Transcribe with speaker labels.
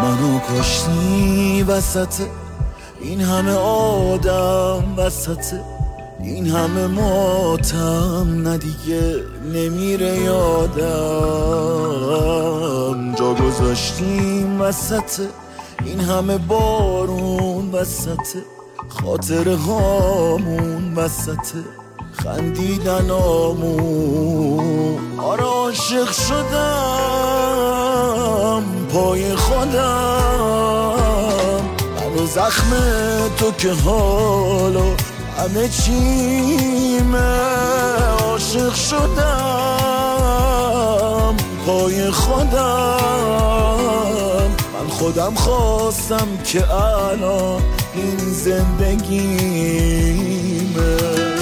Speaker 1: منو کشتی وسط این همه آدم، وسط این همه ماتم، نه دیگه نمیره یادم. جا گذاشتیم وسط این همه بارون، وسط خاطره هامون، وسط خندیدنامون. آره عاشق شدم پای خودم، منو زخم تو که حالا همه چیمه. عاشق شدم پای خودم، من خودم خواستم که الان این زندگیمه.